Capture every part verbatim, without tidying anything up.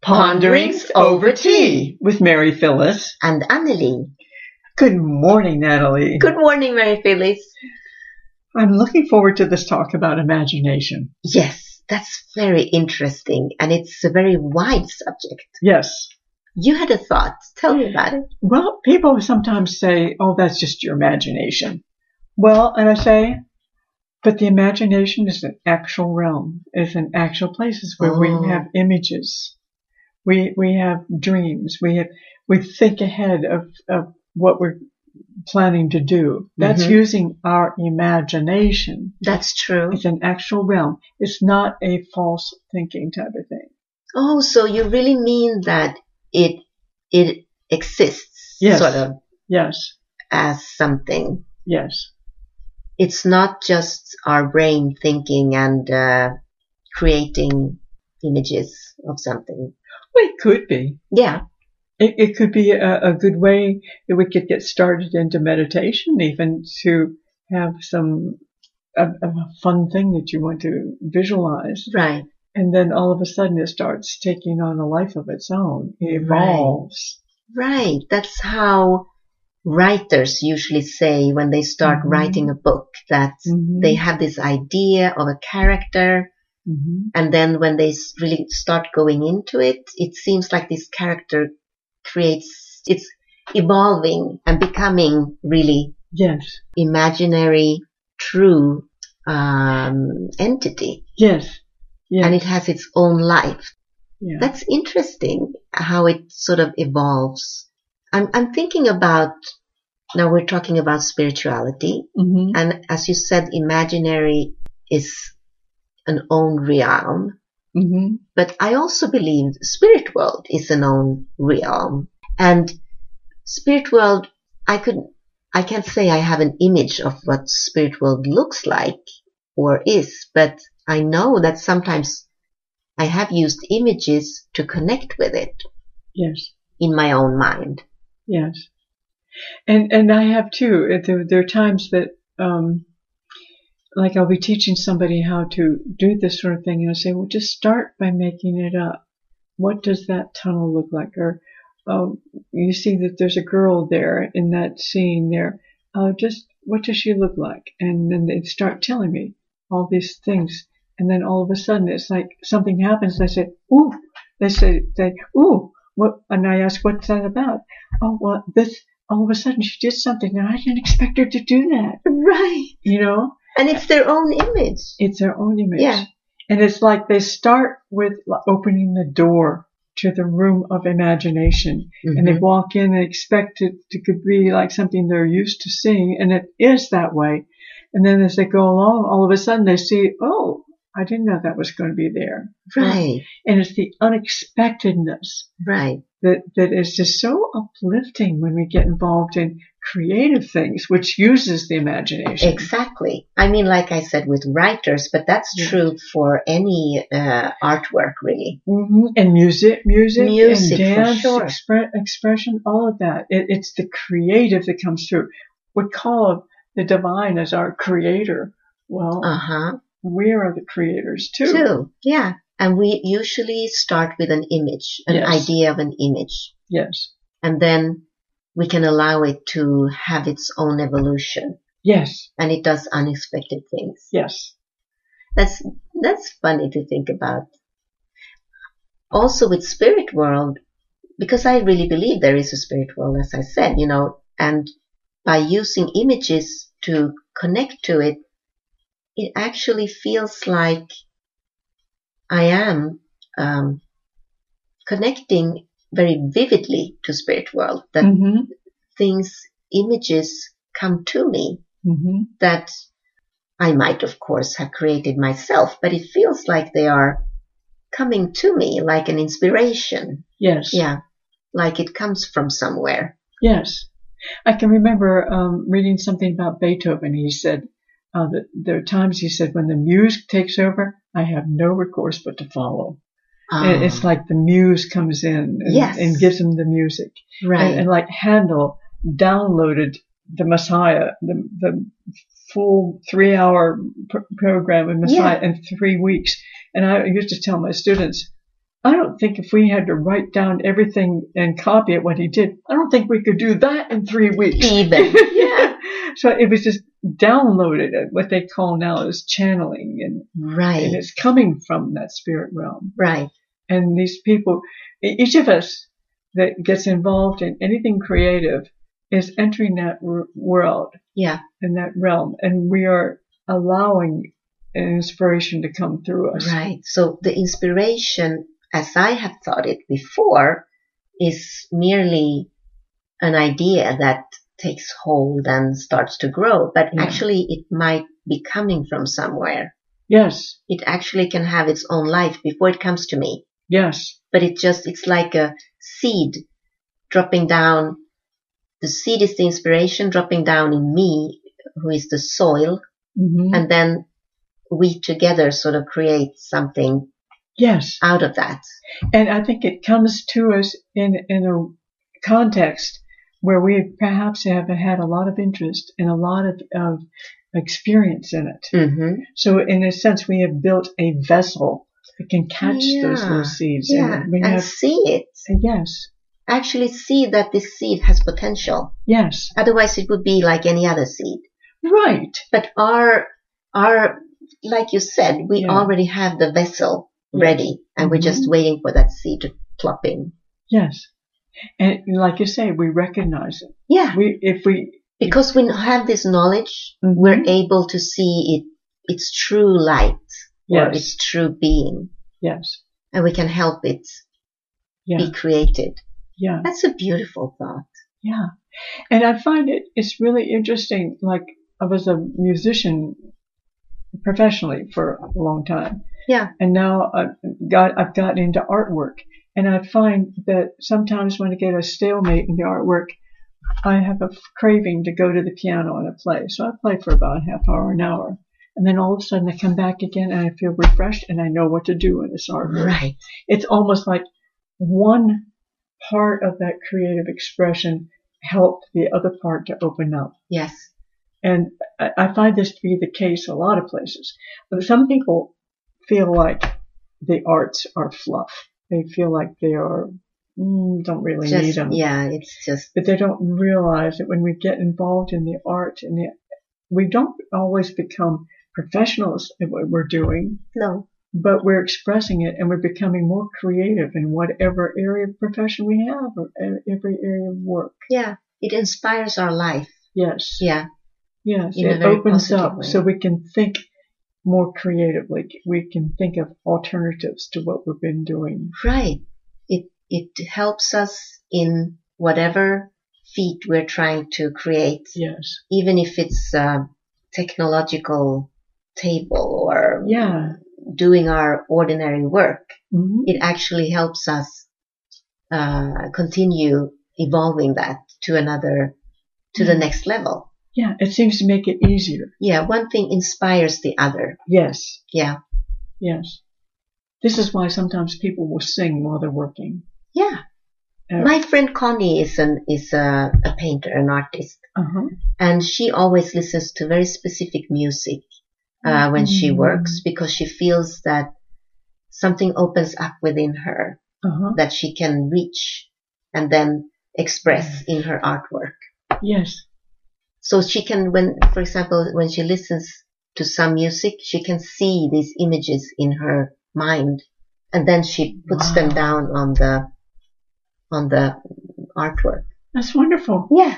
Ponderings Over Tea with Mary Phyllis and Anneli. Good morning, Natalie. Good morning, Mary Phyllis. I'm looking forward to this talk about imagination. Yes, that's very interesting, and it's a very wide subject. Yes. You had a thought. Tell me about it. Well, people sometimes say, oh, that's just your imagination. Well, and I say, but the imagination is an actual realm, is an actual places where oh. we have images. We we have dreams. We have we think ahead of, of what we're planning to do. That's mm-hmm. using our imagination. That's true. It's an actual realm. It's not a false thinking type of thing. Oh, so you really mean that it it exists, yes. sort of, yes, as something. Yes. It's not just our brain thinking and uh, creating images of something. Well, it could be. Yeah. It, it could be a, a good way that we could get started into meditation, even to have some a, a fun thing that you want to visualize. Right. And then all of a sudden it starts taking on a life of its own. It evolves. Right. right. That's how writers usually say when they start mm-hmm. writing a book, that mm-hmm. they have this idea of a character. Mm-hmm. And then when they really start going into it, it seems like this character creates, it's evolving and becoming really yes. imaginary, true um, entity. Yes. yes. And it has its own life. Yeah. That's interesting how it sort of evolves. I'm, I'm thinking about, now we're talking about spirituality. Mm-hmm. And as you said, imaginary is an own realm. Mm-hmm. But I also believe spirit world is an own realm. And spirit world, I could, I can't say I have an image of what spirit world looks like or is, but I know that sometimes I have used images to connect with it. Yes. In my own mind. Yes. And, and I have too. There, there are times that, um, like I'll be teaching somebody how to do this sort of thing, and I say, well, just start by making it up. What does that tunnel look like? Or um, you see that there's a girl there in that scene there. Uh, just what does she look like? And then they start telling me all these things, and then all of a sudden it's like something happens. And I say, ooh. They say, they, ooh, what? And I ask, what's that about? Oh, well, this. All of a sudden she did something, and I didn't expect her to do that. Right. You know. And it's their own image. It's their own image. Yeah. And it's like they start with opening the door to the room of imagination. Mm-hmm. And they walk in and expect it to could be like something they're used to seeing. And it is that way. And then as they go along, all of a sudden they see, oh, I didn't know that was going to be there. Right. And it's the unexpectedness. Right. That, that is just so uplifting when we get involved in creative things, which uses the imagination. Exactly. I mean, like I said, with writers, but that's yeah. true for any uh, artwork, really. Mm-hmm. And music, music, music and dance, for sure. expre- expression, all of that. It, it's the creative that comes through. We call the divine as our creator. Well, uh-huh. we are the creators too. Too, yeah. And we usually start with an image, an yes. idea of an image. Yes. And then we can allow it to have its own evolution. Yes. And it does unexpected things. Yes. That's, that's funny to think about. Also with spirit world, because I really believe there is a spirit world, as I said, you know, and by using images to connect to it, it actually feels like I am um, connecting very vividly to spirit world, that mm-hmm. things, images come to me mm-hmm. that I might, of course, have created myself, but it feels like they are coming to me like an inspiration. Yes. Yeah. Like it comes from somewhere. Yes. I can remember um, reading something about Beethoven. He said, uh, that there are times, he said, when the muse takes over, I have no recourse but to follow. Oh. And it's like the muse comes in and, yes. and gives him the music. Right. And, and like Handel downloaded the Messiah, the, the full three hour pr- program of Messiah yeah. in three weeks. And I used to tell my students, I don't think if we had to write down everything and copy it what he did, I don't think we could do that in three weeks. Even. Yeah. So it was just downloaded, what they call now is channeling, and, Right. and it's coming from that spirit realm. Right. And these people, each of us that gets involved in anything creative is entering that r- world. Yeah. In that realm. And we are allowing an inspiration to come through us. Right. So the inspiration, as I have thought it before, is merely an idea that takes hold and starts to grow. But Yeah. actually it might be coming from somewhere. Yes. It actually can have its own life before it comes to me. Yes. But it just, it's like a seed dropping down. The seed is the inspiration dropping down in me, who is the soil. Mm-hmm. And then we together sort of create something Yes. out of that. And I think it comes to us in, in a context where we perhaps have had a lot of interest and a lot of, of experience in it. Mm-hmm. So in a sense, we have built a vessel that can catch Yeah. those little seeds. Yeah. And we and have, see it. yes. Actually see that this seed has potential. Yes. Otherwise it would be like any other seed. Right. But our, our, like you said, we Yeah. already have the vessel Yeah. ready, and we're just Mhm. waiting for that seed to plop in. Yes. And like you say, we recognize it. Yeah. We, if we, Because we have this knowledge, Mhm. we're able to see it, its true light, or Yes. its true being, yes. and we can help it Yeah. be created. Yeah. That's a beautiful thought. Yeah. And I find it, it's really interesting. Like, I was a musician professionally for a long time. Yeah. And now I've got, I've gotten into artwork. And I find that sometimes when I get a stalemate in the artwork, I have a craving to go to the piano and I play. So I play for about a half hour, an hour. And then all of a sudden I come back again and I feel refreshed and I know what to do in this artwork. Right. It's almost like one part of that creative expression helped the other part to open up. Yes. And I, I find this to be the case a lot of places. But some people feel like the arts are fluff. They feel like they are, mm, don't really Just, need them. yeah, it's just, But they don't realize that when we get involved in the art, and the, we don't always become professionals at what we're doing, no. but we're expressing it and we're becoming more creative in whatever area of profession we have or every area of work. Yeah. It inspires our life. Yes. Yeah. Yes. In a It very opens positive up way. so we can think more creatively. We can think of alternatives to what we've been doing. Right. It, it helps us in whatever feat we're trying to create. Yes. Even if it's a technological table or Yeah. doing our ordinary work, Mm-hmm. it actually helps us uh, continue evolving that to another, to the Yeah. next level. Yeah. It seems to make it easier. Yeah, one thing inspires the other. Yes. Yeah, Yes. This is why sometimes people will sing while they're working. yeah. Uh, My friend Connie is an is a, a painter, an artist, uh-huh. and she always listens to very specific music uh, when she Mm. works, because she feels that something opens up within her Uh-huh. that she can reach and then express in her artwork. Yes. So she can, when, for example, when she listens to some music, she can see these images in her mind, and then she puts Wow. them down on the on the artwork. That's wonderful. Yeah.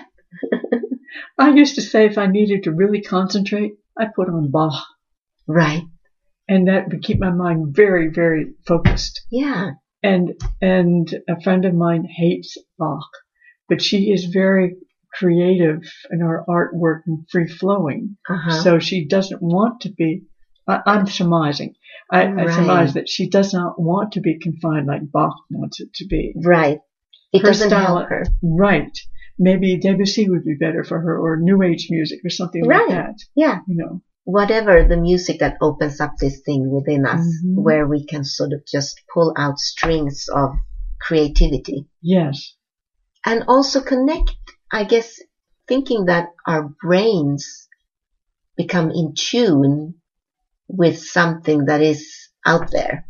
I used to say if I needed to really concentrate, I put on Bach. Right. And that would keep my mind very, very focused. Yeah. And, and a friend of mine hates Bach, but she is very creative in her artwork and free flowing. Uh-huh. So she doesn't want to be, I, I'm surmising. I, I Right. surmise that she does not want to be confined like Bach wants it to be. Right. It Her doesn't style- help her. Right. Maybe Debussy would be better for her, or New Age music or something Right. like that. Yeah. You know. Whatever the music that opens up this thing within us, Mhm. where we can sort of just pull out strings of creativity. Yes. And also connect, I guess, thinking that our brains become in tune with something that is out there.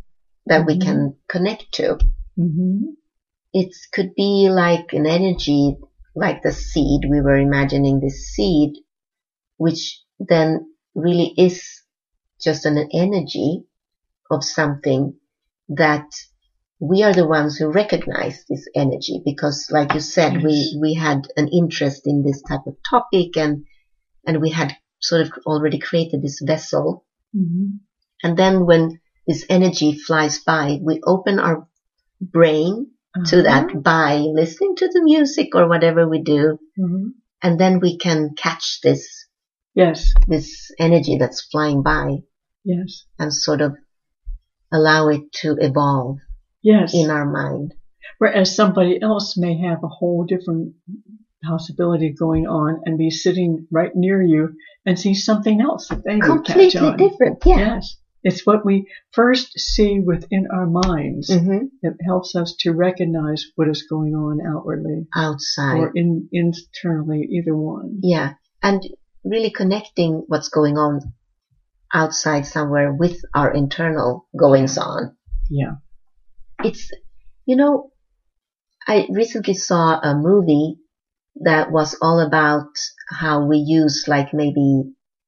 that mm-hmm. we can connect to. Mm-hmm. It could be like an energy, like the seed. We were imagining this seed, which then really is just an energy of something that we are the ones who recognize this energy, because like you said, yes. we, we had an interest in this type of topic, and, and we had sort of already created this vessel. Mm-hmm. And then when this energy flies by, we open our brain uh-huh. to that by listening to the music or whatever we do. Mm-hmm. And then we can catch this, yes, this energy that's flying by. Yes. And sort of allow it to evolve. Yes. In our mind. Whereas somebody else may have a whole different possibility going on and be sitting right near you and see something else that they completely catch on. different. Yeah. Yes. It's what we first see within our minds mm-hmm. that helps us to recognize what is going on outwardly. Outside. Or in, internally, either one. Yeah. And really connecting what's going on outside somewhere with our internal goings on. Yeah. It's, you know, I recently saw a movie that was all about how we use like maybe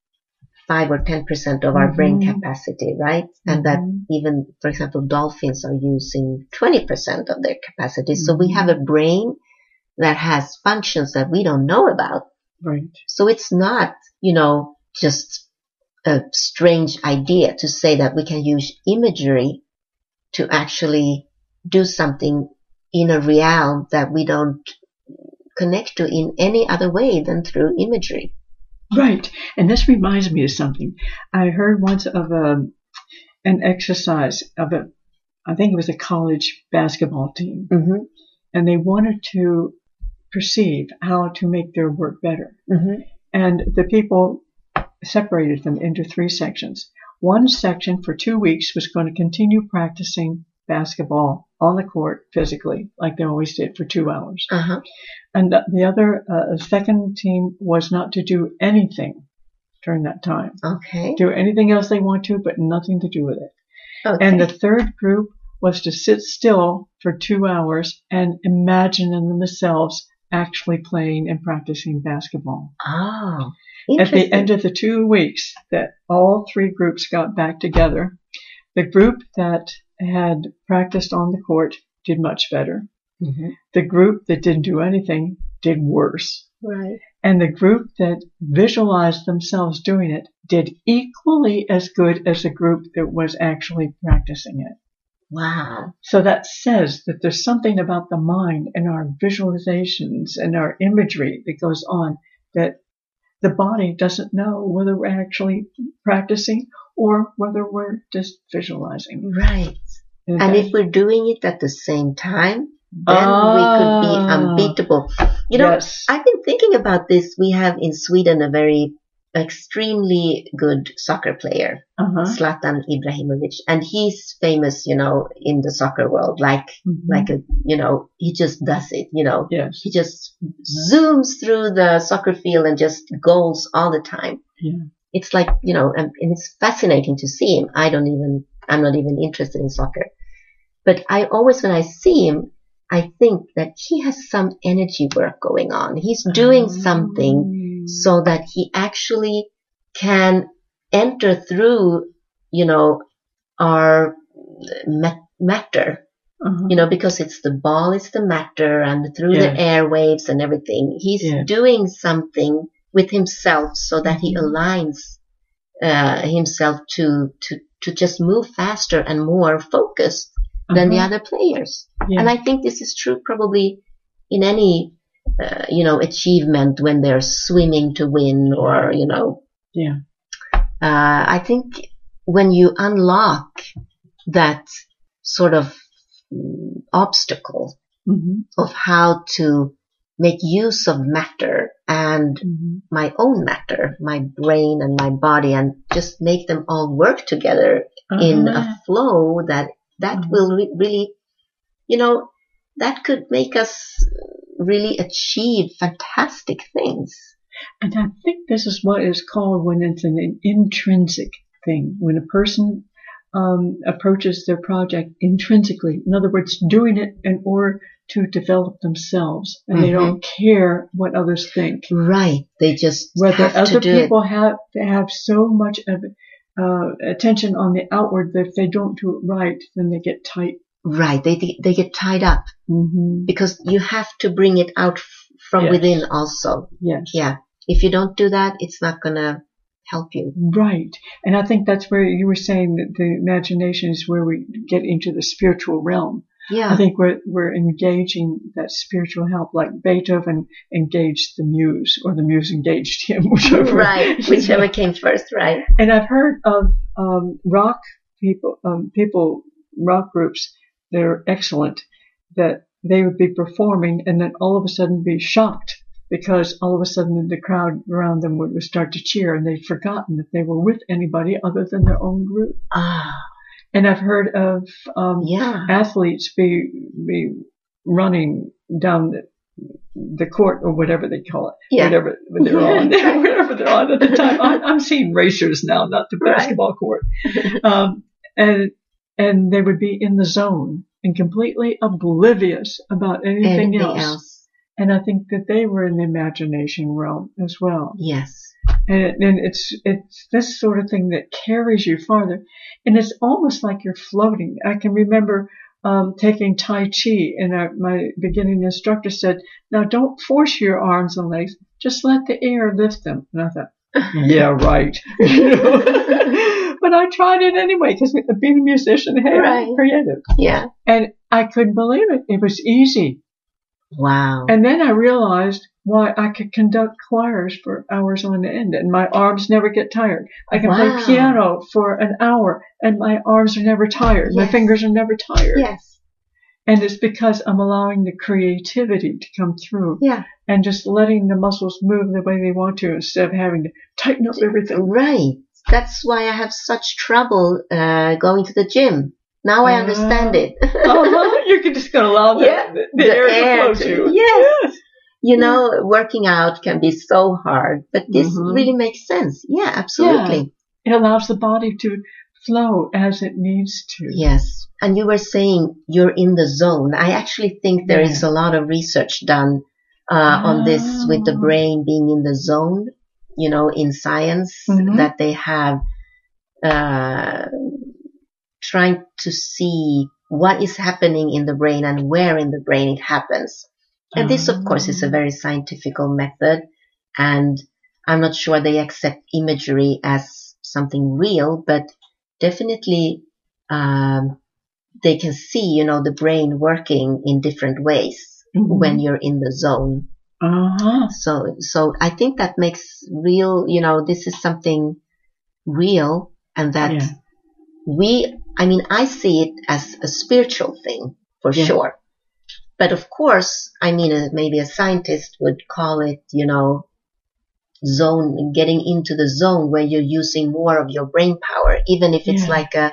five or ten percent of our mm-hmm. brain capacity, right? Mm-hmm. And that even, for example, dolphins are using twenty percent of their capacity. Mm-hmm. So we have a brain that has functions that we don't know about. Right. So it's not, you know, just a strange idea to say that we can use imagery to actually do something in a realm that we don't connect to in any other way than through imagery. Right. And this reminds me of something. I heard once of a, an exercise of a, I think it was a college basketball team. Mm-hmm. And they wanted to perceive how to make their work better. Mm-hmm. And the people separated them into three sections. One section for two weeks was going to continue practicing basketball on the court physically, like they always did, for two hours. Uh-huh. And the other, uh, second team was not to do anything during that time. Okay. Do anything else they want to, but nothing to do with it. Okay. And the third group was to sit still for two hours and imagine themselves actually playing and practicing basketball. Oh. At the end of the two weeks that all three groups got back together, the group that had practiced on the court did much better. Mm-hmm. The group that didn't do anything did worse. Right. And the group that visualized themselves doing it did equally as good as the group that was actually practicing it. Wow. So that says that there's something about the mind and our visualizations and our imagery that goes on that the body doesn't know whether we're actually practicing or whether we're just visualizing. Right. And, and that, if we're doing it at the same time, then ah, we could be unbeatable. You know, yes. I've been thinking about this. We have in Sweden a very extremely good soccer player, uh-huh. Zlatan Ibrahimovic, and he's famous, you know, in the soccer world. Like, mm-hmm. like a, you know, he just does it. You know, yes. he just zooms through the soccer field and just goals all the time. Yeah. It's like, you know, and, and it's fascinating to see him. I don't even, I'm not even interested in soccer, but I always, when I see him, I think that he has some energy work going on. He's doing oh. something so that he actually can enter through, you know, our mat- matter, uh-huh. you know, because it's the ball, it's the matter, and through yes. the airwaves and everything. He's yes. doing something with himself so that he mm-hmm. aligns uh, himself to, to, to just move faster and more focused than uh-huh. the other players. Yeah. And I think this is true probably in any, uh, you know, achievement when they're swimming to win or, you know. Yeah. Uh, I think when you unlock that sort of obstacle mm-hmm. of how to make use of matter and mm-hmm. my own matter, my brain and my body, and just make them all work together uh-huh. in a flow that that mm-hmm. will re- really, you know, that could make us really achieve fantastic things. And I think this is what is called when it's an, an intrinsic thing. When a person um, approaches their project intrinsically. In other words, doing it in order to develop themselves, and mm-hmm. they don't care what others think. Right. They just whether have other to do people it. have they have so much of uh, attention on the outward that if they don't do it right, then they get tight. Right. They they get tied up mm-hmm. because you have to bring it out f- from yes. within also. Yes. Yeah. If you don't do that, it's not gonna help you. Right. And I think that's where you were saying that the imagination is where we get into the spiritual realm. Yeah. I think we're we're engaging that spiritual help, like Beethoven engaged the muse, or the muse engaged him, whichever. Right, whichever came first, right. And I've heard of um, rock people, um, people, rock groups that are excellent, that they would be performing and then all of a sudden be shocked because all of a sudden the crowd around them would start to cheer, and they'd forgotten that they were with anybody other than their own group. Ah. And I've heard of um, yeah. athletes be be running down the, the court, or whatever they call it, yeah. whatever they're on, whatever they're on at the time. I'm, I'm seeing racers now, not the basketball right. court, um, and and they would be in the zone and completely oblivious about anything, anything else. else. And I think that they were in the imagination realm as well. Yes. And, it, and it's it's this sort of thing that carries you farther, and it's almost like you're floating. I can remember um, taking Tai Chi, and our, my beginning instructor said, "Now don't force your arms and legs; just let the air lift them." And I thought, "Yeah, right." But I tried it anyway because being a musician, hey, right. I'm creative. Yeah, and I couldn't believe it. It was easy. Wow. And then I realized why I could conduct choirs for hours on end, and my arms never get tired. I can wow. play piano for an hour, and my arms are never tired. Yes. My fingers are never tired. Yes. And it's because I'm allowing the creativity to come through. Yeah. And just letting the muscles move the way they want to instead of having to tighten up everything. Right. That's why I have such trouble uh, going to the gym. Now I understand uh, it. uh-huh. You can just gonna allow the, yeah, the, the, the air, air to flow to you. Yes. yes. You know, yeah. working out can be so hard, but this mm-hmm. really makes sense. Yeah, absolutely. Yeah. It allows the body to flow as it needs to. Yes. And you were saying you're in the zone. I actually think there yeah. is a lot of research done uh, oh. on this with the brain being in the zone, you know, in science, mm-hmm. that they have uh, trying to see what is happening in the brain and where in the brain it happens. And this, of course, is a very scientific method. And I'm not sure they accept imagery as something real, but definitely um, they can see, you know, the brain working in different ways mm-hmm. when you're in the zone. Uh-huh. So, so I think that makes real, you know, this is something real, and that yeah. we, I mean, I see it as a spiritual thing for yeah. sure. But of course, I mean, uh, maybe a scientist would call it, you know, zone, getting into the zone where you're using more of your brain power, even if it's yeah. like a,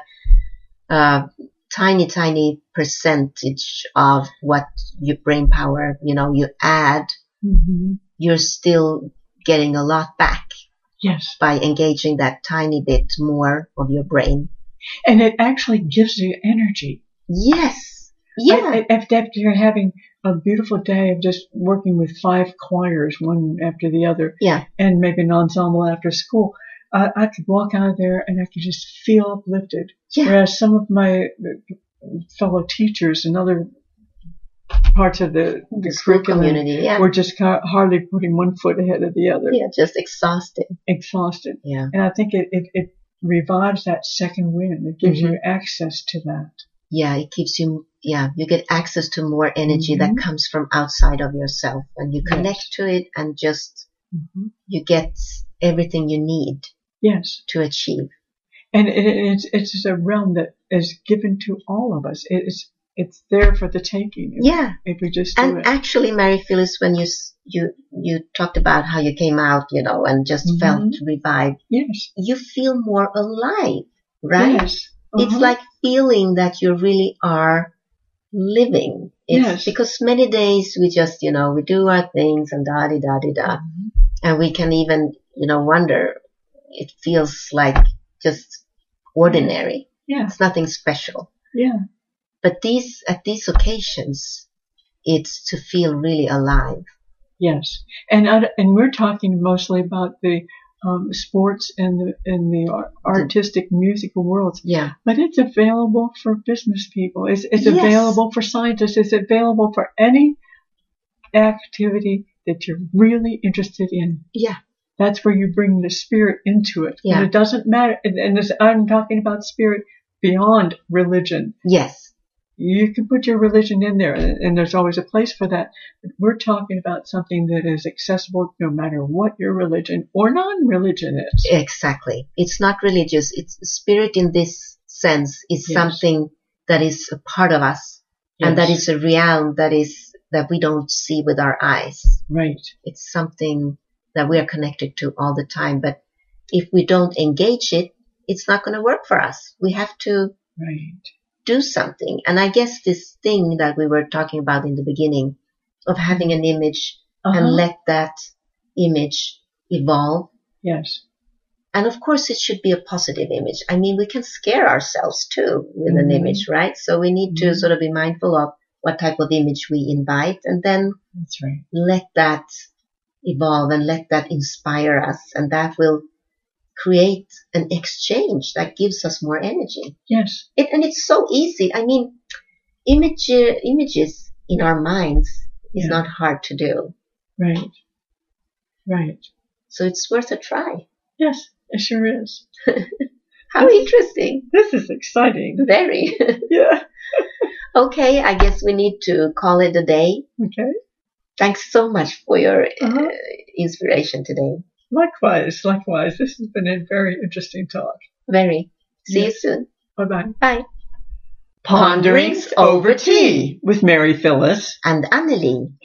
a tiny, tiny percentage of what your brain power, you know, you add, mm-hmm. you're still getting a lot back. Yes. By engaging that tiny bit more of your brain. And it actually gives you energy. Yes. Yeah. I, if after you're having a beautiful day of just working with five choirs, one after the other, yeah. and maybe an ensemble after school, I, I could walk out of there and I could just feel uplifted. Yeah. Whereas some of my fellow teachers and other parts of the, the, the curriculum community, yeah. were just hardly putting one foot ahead of the other. Yeah, just exhausted. Exhausted. Yeah. And I think it, it, it revives that second wind. It gives mm-hmm. you access to that. Yeah, it gives you, yeah, you get access to more energy mm-hmm. that comes from outside of yourself, and you connect yes. to it, and just, mm-hmm. you get everything you need yes. to achieve. And it, it's, it's a realm that is given to all of us. It's, it's there for the taking. If, yeah. If we just do and it. Actually, Mary Phyllis, when you, you, you talked about how you came out, you know, and just mm-hmm. felt revived. Yes. You feel more alive, right? Yes. Uh-huh. It's like feeling that you really are living. It's yes. Because many days we just, you know, we do our things and da-di-da-di-da. Mm-hmm. And we can even, you know, wonder, it feels like just ordinary. Yeah. It's nothing special. Yeah. But these, at these occasions, it's to feel really alive. Yes. And, and we're talking mostly about the um, sports and the, and the artistic musical worlds. Yeah. But it's available for business people. It's, it's Yes. available for scientists. It's available for any activity that you're really interested in. Yeah. That's where you bring the spirit into it. Yeah. And it doesn't matter. And, and this, I'm talking about spirit beyond religion. Yes. You can put your religion in there, and there's always a place for that. But we're talking about something that is accessible no matter what your religion or non-religion is. Exactly. It's not religious. It's spirit in this sense is Yes. something that is a part of us, Yes. and that is a realm that is that we don't see with our eyes. Right. It's something that we are connected to all the time. But if we don't engage it, it's not going to work for us. We have to Right. do something. And I guess this thing that we were talking about in the beginning of having an image Uh-huh. and let that image evolve. Yes. And of course, it should be a positive image. I mean, we can scare ourselves too with Mm-hmm. an image, right? So we need to Mm-hmm. sort of be mindful of what type of image we invite, and then That's right. let that evolve and let that inspire us. And that will create an exchange that gives us more energy. Yes. It, and it's so easy. I mean, image, uh, images in our minds is Yeah. not hard to do. Right. Right. So it's worth a try. Yes, it sure is. How interesting. This is exciting. Very. Yeah. Okay, I guess we need to call it a day. Okay. Thanks so much for your Uh-huh. uh, inspiration today. Likewise, likewise. This has been a very interesting talk. Very. See Yes. you soon. Bye-bye. Bye. Ponderings Over Tea with Mary Phyllis And Anneli.